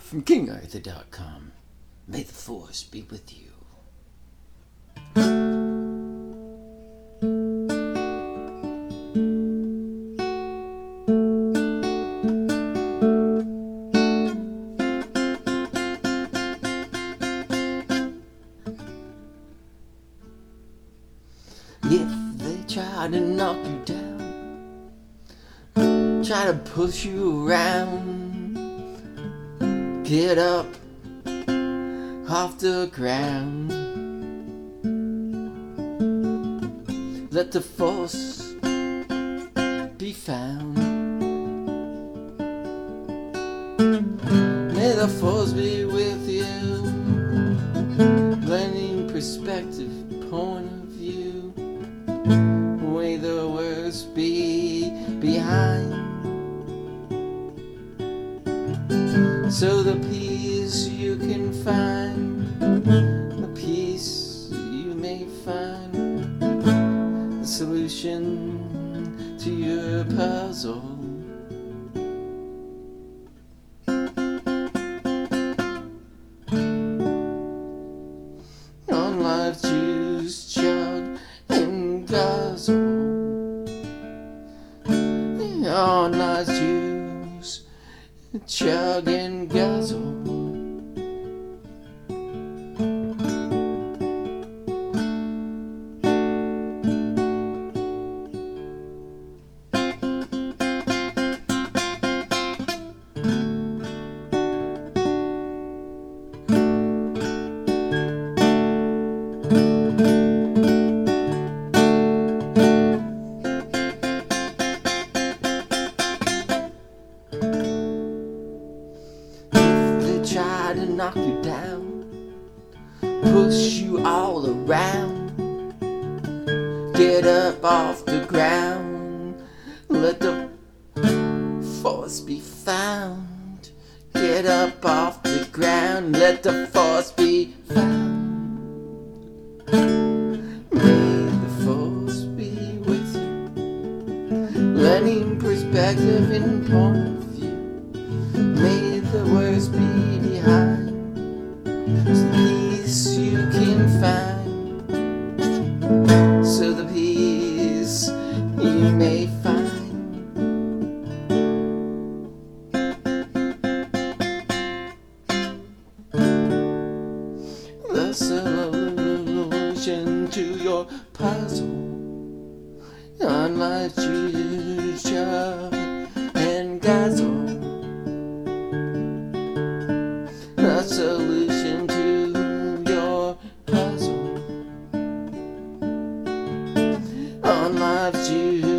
From KingArthur.com, may the force be with you. If they try to knock you down, try to push you around, get up off the ground. Let the force be found. May the force be with you, blending perspective, point of view. May the worst be behind, so the peace you can find, the peace you may find, the solution to your puzzle. On life's juice, chug and guzzle. On life's juice, chug and guzzle. Try to knock you down, push you all around, get up off the ground, let the force be found. Get up off the ground, let the force be found. May the force be with you, letting perspective in point of view. May the worst be behind, so the peace you can find, so the peace you may find. The solution to your puzzle on life's juice, chug and guzzle. The solution to your puzzle on life's juice.